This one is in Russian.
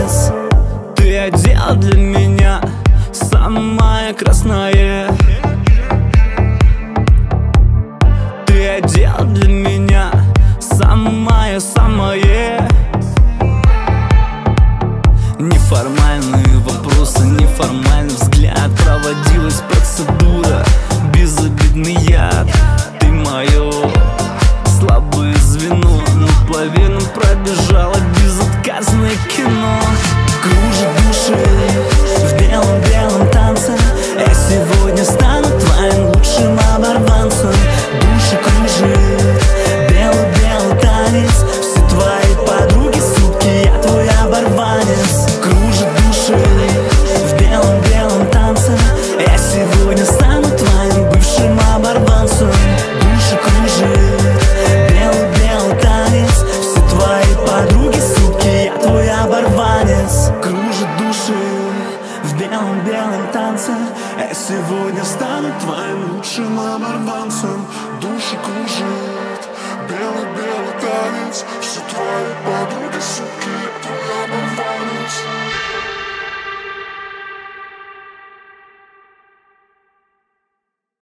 оборванец. Ты одел для меня самое красное. Ты одел для меня самое-самое. Неформальные вопросы, неформальный взгляд. Проводилась процедура, безобидный яд. Ты мое слабое звено, наполовину пробежала безотказное кино. Кружит души в белом-белом танце. Я сегодня стану твоим лучшим оборванцем. Души кружит белый-белый танец. Все твои подруги сутки, я твой оборванец. Кружит души в белом-белом танце. Я сегодня стану твоим бывшим оборванцем. Души кружит белый-белый танец. Все твои подруги сутки, я твой оборванец. Кружит души в белом-белом танце. Я сегодня стану твоим лучшим оборванцем. Души кружит белый-белый танец. Все твои